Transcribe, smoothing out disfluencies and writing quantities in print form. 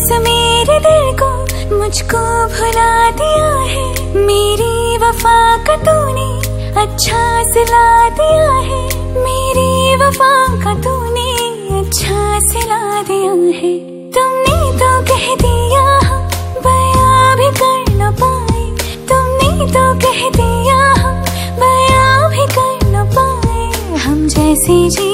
इस मेरे दिल को मुझको भुला दिया है। मेरी वफा का तूने अच्छा सिला दिया है। मेरी वफा का तूने अच्छा सिला दिया है। तुमने तो कह दिया हम बयां भी कर न पाए। तुमने तो कह दिया हम बयां भी कर न पाए। हम जैसे जी